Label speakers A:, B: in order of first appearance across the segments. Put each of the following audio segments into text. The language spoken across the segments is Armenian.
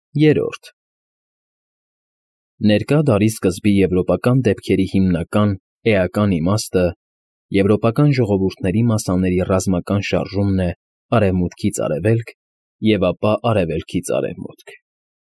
A: Երրորդ Ներկա դարի սկզբի եվրոպական դեպքերի հիմնական էական իմաստը եվրոպական ժողովուրդների մասաների ռազմական շարժումն է արևմուտքից արևելք և ապա արևելքից արևմուտք։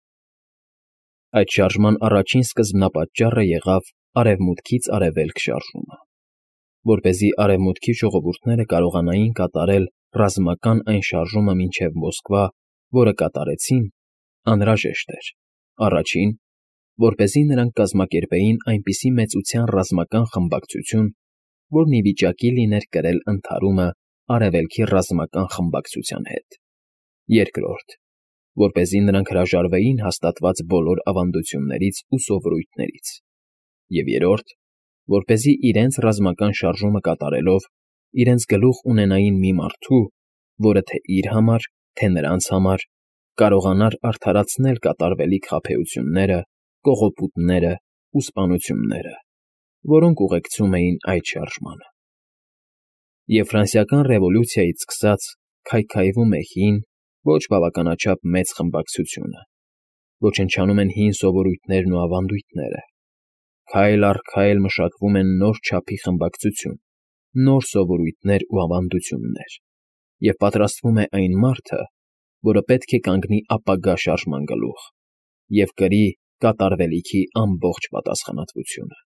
A: Այդ շարժման առաջին սկզբնապատճառը եղավ արևմուտքից արևելք շարժումը, որպեսզի արևմուտքի ժողովուրդները կարողանային կատարել ռազմական այն շարժումը մինչև Մոսկվա, որը կատարեցին, անհրաժեշտ էր. առաջին, որպեսզի նրանք կազմակերպեին այնպիսի մեծության ռազմական խմբակցություն, որն ի վիճակի լիներ կրել ընդհարումը արևելքի ռազմական խմբակցության հետ. երկրորդ, որպեսզի նրանք հրաժարվեին հաստատված բոլոր ավանդություններից ու սովորույթներից, և երրորդ, որպեսզի իրենց ռազմական շարժումը կատարելով իրենց գլուխ ունենային մի մարդու, որը թե իր համար, թե նրանց համար կարողանար արդարացնել կատարվելիք խաբեությունները, կողոպուտները ու սպանությունները, որոնք ուղեկցում էին այդ շարժմանը։ Եվ ֆրանսիական ռևոլյուցիայից սկսած քայքայվում է հին, ոչ բավականաչափ մեծ խմբակցությունը, ոչնչանում են հին սովորույթներն ու ավանդույթները, քայլ առ քայլ մշակվում են նոր չափի խմբակցություն, նոր սովորույթներ ու ավանդություններ, և պատրաստվում է այն մարդը, որը պետք է կանգնի ապագա շարժման գլուխ և կրի կատարվելիքի ամբողջ պատասխանատվությունը։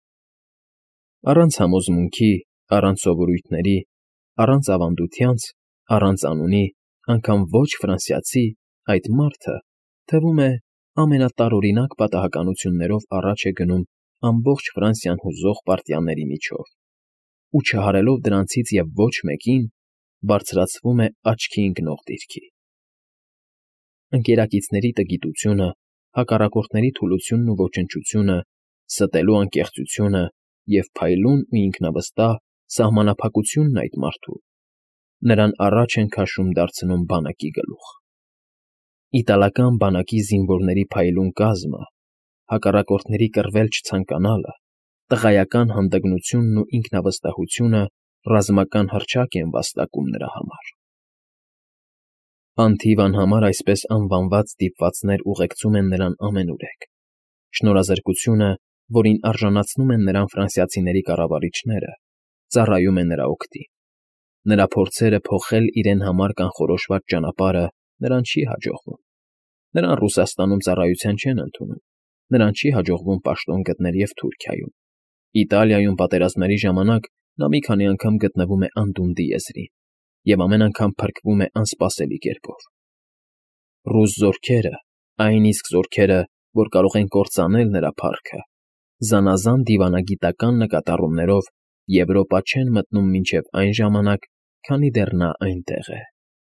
A: Առանց համոզմունքի, առանց սովորույթների, առանց ավանդությանց, առանց անունի, անգամ ոչ ֆրանսիացի, այդ մարդը, թվում է, ամենատարօրինակ պատահականություններով առաջ է գնում ամբողջ Ֆրանսիան հուզող պարտիաների միջով ու չհարելով դրանցից և ոչ մեկին, բարձրացվում է աչքի ընկնող դիրքի։ Ընկերակիցների տգիտությունը, հակառակորդների թուլությունն ու ոչնչությունը, ստելու անկեղծությունը և փայլուն ու ինքնավստահ սահմանափակությունն այդ մարդու նրան առաջ են քաշում դարձնում բանակի գլուխ։ Իտալական բանակի զինվորների փայլուն կազմը, հակառակորդների կռվել չցանկանալը, տղայական հանդգնությունն ու ինքնավստահությունը ռազմական հռչակ են վաստակում նրա համար։ Անթիվ անհամար այսպես անվանված դիպվածներ ուղեկցում են նրան ամենուրեք, շնորհազրկությունը, որին արժանացնում են նրան ֆրանսիացիների կառավարիչները, ծառայում է նրա օգտին։ Նրա փորձերը փոխել իրեն համար կանխորոշված ճանապարհը նրան չի հաջողվում։ Նրան Ռուսաստանում ծառայության չեն ընդունում, նրան չի հաջողվում պաշտոն գտնել և Թուրքիայում։ Իտալիայում պատերազմների ժամանակ նա մի քանի անգամ գտնվում է անդունդի եզրին և ամեն անգամ փրկվում է անսպասելի կերպով։ Ռուս զորքերը, այն իսկ զորքերը, որ կարող են կործանել նրա փառքը, զանազան դիվանագիտական նկատառումներով Եվրոպա չեն մտնում մինչև այն ժամանակ, քանի դեռ նա այնտեղ է։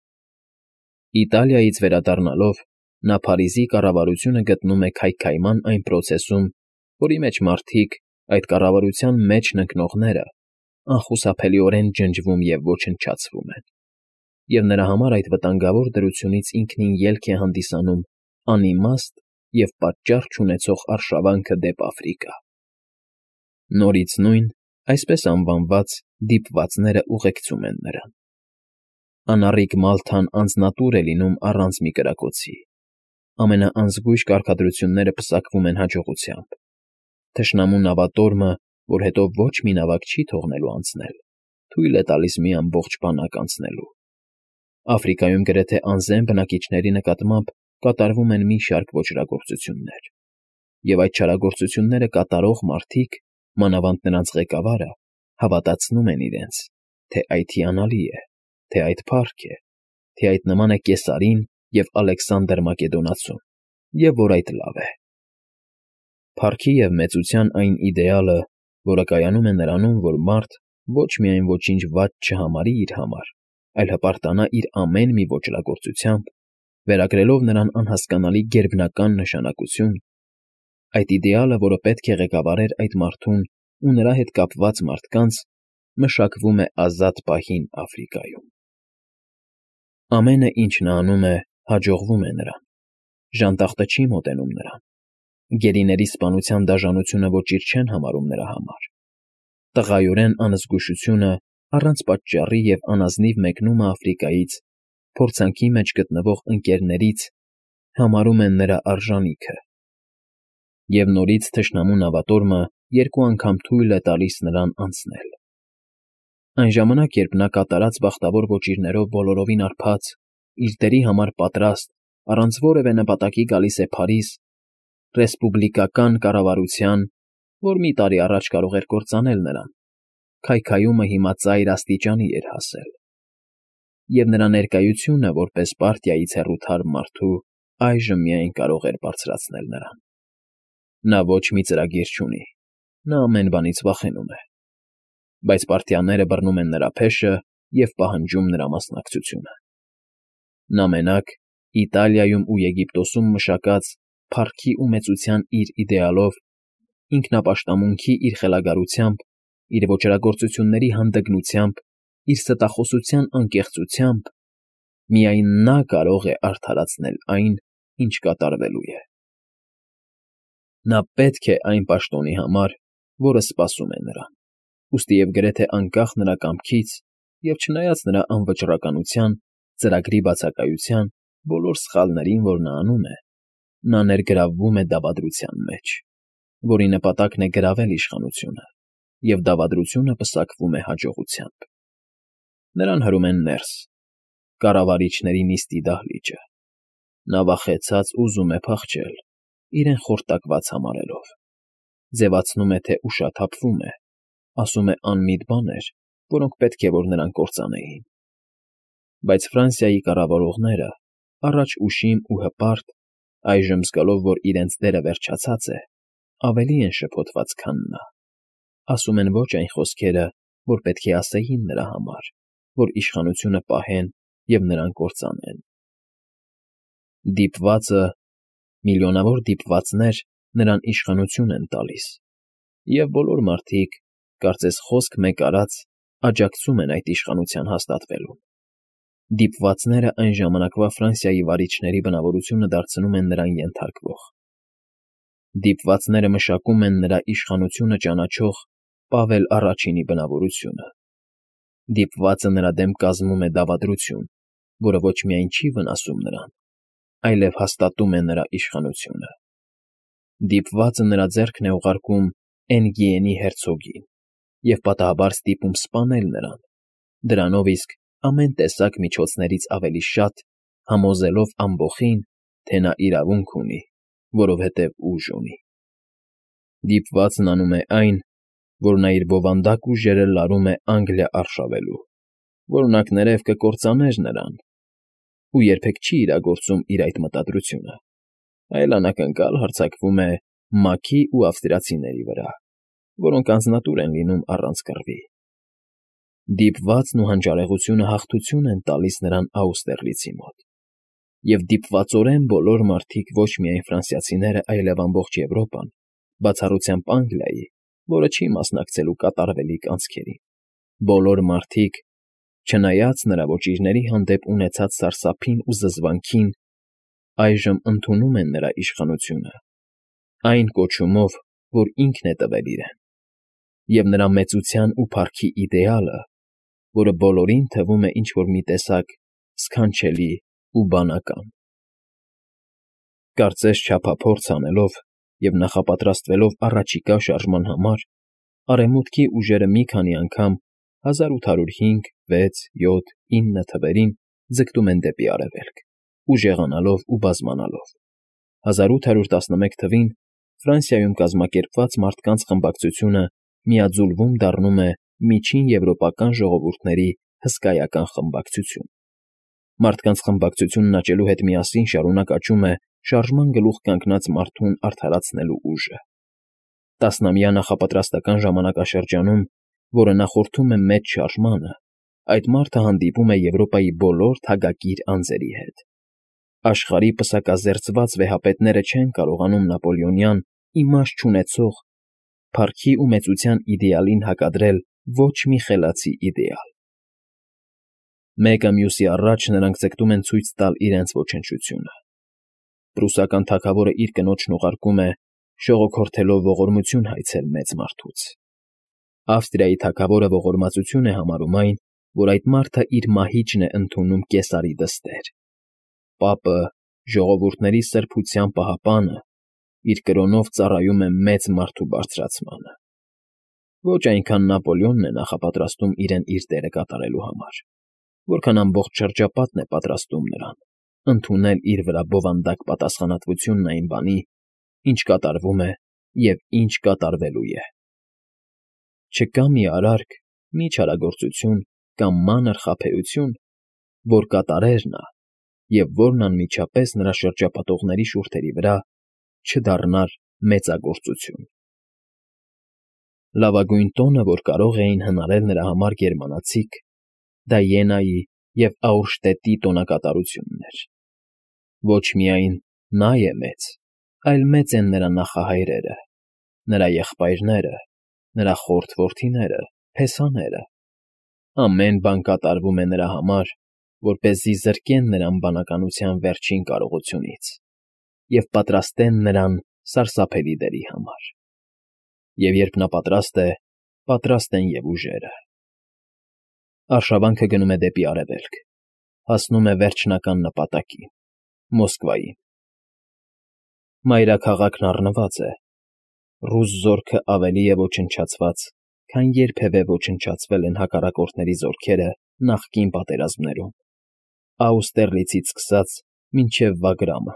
A: Իտալիայից վերադառնալով, նա Փարիզի կառավարությունը գտնում է քայքայման այն պրոցեսում, որի մեջ մարդիկ, այդ կառավարության մեջն ընկնողները, անխուսափելիորեն ջնջվում և ոչնչացվում են, և նրա համար այդ վտանգավոր դրությունից ինքնին ելք է հանդիսանում անիմաստ և պատճառ չունեցող արշավանքը դեպ Աֆրիկա։ Նորից նույն, այսպես անվանված, դիպվածները ուղեկցում են նրան։ Անառիկ Մալթան անձնատուր է լինում առանց մի կրակոցի։ Ամենաանզգույշ կարգադրությունները պսակվում են հաջողությամբ։ Թշնամու նավատորմը, որ հետո ոչ մի նավակ չի թողնելու անցնել, թույլ է տալիս մի ամբողջ բանակ անցնելու։ Աֆրիկայում գրեթե անզեն բնակիչների նկատմամբ կատարվում են մի շարք ոճրագործություններ, և այդ չարագործությունները կատարող մարդիկ, մանավանդ նրանց ղեկավարը, հավատացնում են իրենց, թե այդ հիանալի է, թե այդ փառք է, թե այդ նման է Կեսարին և Ալեքսանդր Մակեդոնացուն, և որ այդ լավ է։ Փառքի և մեծության այն իդեալը, որը կայանում է նրանում, որ մարդ ոչ միայն ոչինչ վատ չհամարի իր համար, այլ հպարտանա իր ամեն մի ոճրագործությամբ, վերագրելով նրան անհասկանալի գերբնական նշանակություն, այդ իդեալը, որը պետք է ղեկավարեր այդ մարդուն ու նրա հետ կապված մարդկանց, մշակվում է ազատ պահին Աֆրիկայում։ Ամենը, ինչ նա անում է, հաջողվում է նրան։ Ժանտախտը չի մոտենում նրան։ Գերիների սպանության դաժանությունը ոչինչ չեն համարում նրա համար։ Տղայորեն անզգուշությունը, առանց պատճառի և անազնիվ մեկնումը Աֆրիկայից, փորձանքի մեջ գտնվող ընկերներից, համարում են նրա արժանիքը։ Եվ նորից թշնամու նավատորմը երկու անգամ թույլ է տալիս նրան անցնել։ Այն ժամանակ, երբ նա կատարած բախտավոր ոճիրներով բոլորովին արբած, իր դերի համար պատրաստ, առանց որևէ նպատակի գալիս է Փարիզ, ռեսպուբլիկական կառավարության, որ մի տարի առաջ կարող էր կործանել նրան, քայքայումը հիմա ծայր աստիճանի էր հասել։ Եվ նրա ներկայությունը, որպես պարտիայից հեռու թարմ մարդու, այժմ միայն կարող էր բարձրացնել նրան։ Նա ոչ մի ծրագիր չունի, նա ամեն բանից վախենում է, բայց պարտիաները բռնում են նրա փեշը և պահանջում նրա մասնակցությունը։ Նա մենակ, Իտալիայում ու Եգիպտոսում մշակած փառքի ու մեծության իր իդեալով, ինքնապաշտամունքի իր խելագարությամբ, իր ոճրագործությունների հանդգնությամբ, իր ստախոսության անկեղծությամբ, միայն նա կարող է արդարացնել այն, ինչ կատարվելու է։ Նա պետք է այն պաշտոնի համար, որը սպասում է նրան, ուստի և գրեթե անկախ նրա կամքից և չնայած նրա անվճռականության, ծրագրի բացակայության, բոլոր սխալներին, որ նա անում է, նա ներգրավվում է դավադրության մեջ, որի նպատակն է գրավել իշխանությունը, և դավադրությունը պսակվում է հաջողությամբ։ Նրան հրում են ներս, կառավարիչների նիստի դահլիճը։ Նա վախեցած ուզում է փախչել, իրեն խորտակված համարելով, ձևացնում է, թե ուշաթափվում է, ասում է անմիտ բաներ, որոնք պետք է, որ նրան կործանեին։ Բայց Ֆրանսիայի կառավարողները, առաջ ուշիմ ու հպարտ, այժմ զգալով, որ իրենց դերը վերջացած է, ավելի են շփոթված, քան նա, ասում են ոչ այն խոսքերը, որ պետք է ասեին նրա համար, որ իշխանությունը պահեն և նրան կործանեն։ Դիպվածը, միլիոնավոր դիպվածներ նրան իշխանություն են տալիս, և բոլոր մարդիկ, կարծես խոսք մեկ արած, աջակցում են այդ իշխանության հաստատվելուն։ Դիպվածները այն ժամանակվա Ֆրանսիայի վարիչների բնավորությունը դարձնում են նրան ենթարկվող։ Դիպվածները մշակում են նրա իշխանությունը ճանաչող Պավել Առաջինի բնավորությունը։ Դիպվածը նրա դեմ կազմում է դավադրություն, որը ոչ միայն չի վնասում նրան, այլև հաստատում է նրա իշխանությունը։ Դիպվածը նրա ձեռքն է ուղարկում Էնգիենի հերցոգին և պատահաբար ստիպում սպանել նրան, դրանով իսկ ամեն տեսակ միջոցներից ավելի շատ համոզելով ամբոխին, թե նա իրավունք ունի, որովհետև ուժ ունի։ Դիպվածն անում է այն, որ նա իր բովանդակ ուժերը լարում է Անգլիա արշավելու, որոնք ներև կկործաներ նրան, ու երբեք չի իրագործում իր այդ մտադրությունը, այլ անակնկալ հարձակվում է Մաքի ու ավստրիացիների վրա, որոնք անձնատուր են լինում առանց կռվի։ Դիպվածն ու հանճարեղությունը հաղթություն են տալիս նրան Աուստերլիցի մոտ, և դիպվածորեն բոլոր մարդիկ, ոչ միայն ֆրանսիացիները, այլև ամբողջ Եվրոպան, բացառությամբ Անգլիայի, որը չի մասնակցելու կատարվելիք անցքերին, բոլոր մարդիկ, չնայած նրա ոճիրների հանդեպ ունեցած սարսափին ու զզվանքին, այժմ ընդունում են նրա իշխանությունը, այն կոչումով, որ ինքն է տվել իրեն, և նրա մեծության ու փառքի իդեալը, որը բոլորին թվում է ինչ֊որ մի տեսակ սքանչելի ու բանական։ Կարծես չափափորձ անելով և նախապատրաստվելով առաջիկա շարժման համար, Արևմուտքի ուժերը մի քանի անգամ 1805, 6, 7, 9 թվերին ձգտում են դեպի արևելք, ուժեղանալով ու բազմանալով։ 1811 թվին Ֆրանսիայում կազմակերպված մարդկանց խմբակցությունը միաձուլվում դառնում է Միջին եվրոպական ժողովուրդների հսկայական խմբակցություն։ Մարդկանց խմբակցությունն աճելու հետ միասին շարունակ աճում է շարժման գլուխ կանգնած մարդուն արդարացնելու ուժը։ Տասնամյա նախապատրաստական ժամանակաշրջանում, որը նախորդում է մեծ շարժմանը, այդ մարդը հանդիպում է Եվրոպայի բոլոր թագակիր անձերի հետ։ Աշխարհի պսակազերծված վեհապետները չեն կարողանում նապոլեոնյան իմաստ չունեցող փառքի ու մեծության իդեալին հակադրել ոչ մի խելացի իդեալ։ Մեկը մյուսի առաջ նրանք ձգտում են ցույց տալ իրենց ոչնչությունը։ Պրուսական թագավորը իր կնոջն ուղարկում է շողոքորթելով ողորմություն հայցել մեծ մարդուց։ Ավստրիայի թագավորը ողորմածություն է համարում այն, որ այդ մարդը իր մահիճն է ընդունում կեսարի դստեր։ Պապը ժողովուրդների սրբության պահապանը իր կրոնով ծառայում է մեծ մարդու բարձրացմանը։ Ոչ այնքան Նապոլեոնն է նախապատրաստում իրեն իր դերը կատարելու համար, որքան ամբողջ շրջապատն է պատրաստում նրան ընդունել իր վրա բովանդակ պատասխանատվությունն այն բանի, ինչ կատարվում է և ինչ կատարվելու է։ Չկա մի արարք, մի չարագործություն կամ մանր խաբեություն, որ կատարեր նա և որն անմիջապես նրա շրջապատողների շուրթերի վրա չդառնար մեծագործություն։ Լավագույն տոնը, որ կարող էին հնարել նրա համար գերմանացիք, դա Իենայի և Աուրշտետի տոնակատարությունն էր։ Ոչ միայն նա է մեծ, այլ մեծ են նրա նախահայրերը, նրա եղբայրները, նրա խորթ որդիները, փեսաները։ Ամեն բան կատարվում է նրա համար, որպեսզի զրկեն նրան բանականության վերջին կարողությունից և պատրաստեն նրան սարսափելի դերի համար։ Եվ երբ նա պատրաստ է, պատրաստ են և ուժերը։ Արշավանքը գնում է դեպի արևելք, հասնում է վերջնական նպատակին՝ Մոսկվային։ Մայրաքաղաքն առնված է։ Ռուս զորքը ավելի է ոչնչացված, քան երբևէ ոչնչացվել են հակառակորդների զորքերը նախկին պատերազմներում, Աուստերլիցից սկսած մինչև Վագրամը։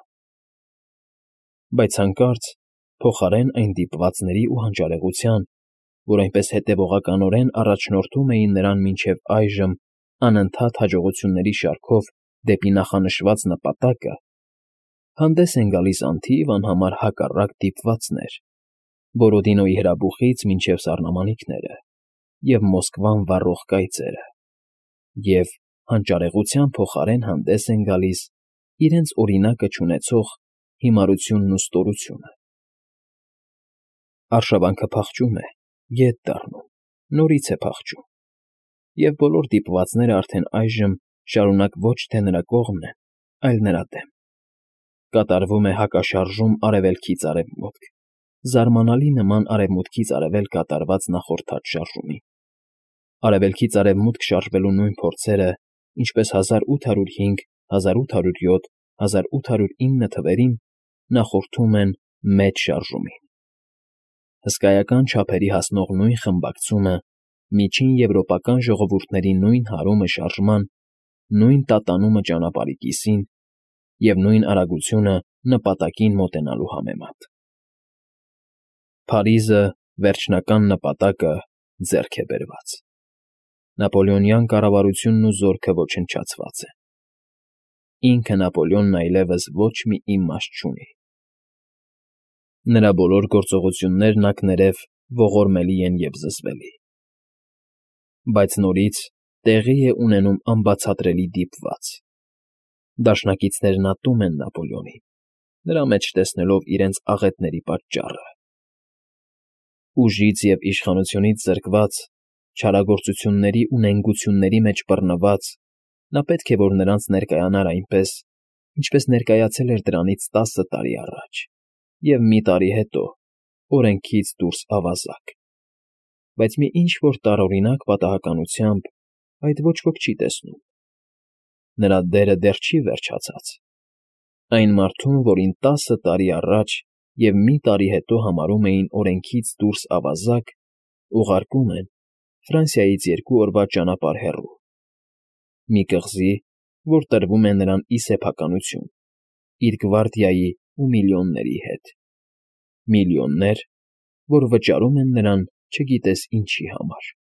A: Բայց հանկարծ, փոխարեն այն դիպվածների ու հանճարեղության, որ այնպես հետևողականորեն առաջնորդում էին նրան մինչև այժմ անընդհատ հաջողությունների շարքով դեպի նախանշված նպատակը, հանդես են գալիս անթիվ անհամար հակառակ դիպվածներ, Բորոդինոյի հրաբուխից մինչև սառնամանիքները և Մոսկվան վառող կայծերը, և հանճարեղության փոխարեն հանդես են գալիս իրենց օրինակը չունեցող հիմարությունն ու ստորությունը։ Արշավանքը փախչում է, ետ դառնում, նորից է փախչում, և բոլոր դիպվածները արդեն այժմ շարունակ ոչ թե նրա կողմն են, այլ նրա դեմ։ Կատարվում է հակաշարժում արևելքից արևմուտք, զարմանալի նման արևմուտքից արևել կատարված նախորդած շարժումին։ Արևելքից արևմուտք շարժվելու նույն փորձերը, ինչպես 1805, 1807, 1809 թվերին, նախորդում են մեծ շարժումին։ Հսկայական չափերի հասնող նույն խմբակցումը, միջին եվրոպական ժողովուրդների նույն հարումը շարժման, նույն տատանումը ճանապարհի կիսին և նույն արագությունը նպատակին մոտենալու համեմատ։ Փարիզը, վերջնական նպատակը, ձեռք է բերված։ Նապոլեոնյան կառավարությունն ու զորքը ոչնչացված են։ Ինքը Նապոլեոնն այլևս ոչ մի իմաստ չունի։ Նրա բոլոր գործողություններն ակներև ողորմելի են և զզվելի։ Բայց նորից տեղի է ունենում անբացատրելի դիպված։ Դաշնակիցներն ատում են Նապոլեոնին, նրա մեջ տեսնելով իրենց աղետների պատճառը։ Ուժից և իշխանությունից զրկված, չարագործությունների ու նենգությունների մեջ բռնված, նա պետք է որ նրանց ներկայանար այնպես, ինչպես ներկայացել էր դրանից 10 տարի առաջ, և մի տարի հետո, օրենքից դուրս ավազակ։ Բայց մի ինչ֊որ տարօրինակ պատահականությամբ այդ ոչ ոք չի տեսնում։ Նրա դերը դեռ չի վերջացած։ Այն մարդուն, որին 10 տարի առաջ և մի տարի հետո համարում էին օրենքից դուրս ավազակ, ուղարկում են Ֆրանսիայից 2 օրվա ճանապարհ հեռու, մի կղզի, որ տրվում է նրան ի սեփականություն, իր գվարդիայի ու միլիոնների հետ։ Միլիոններ, որ վճարում են նրան չգիտես ինչի համար։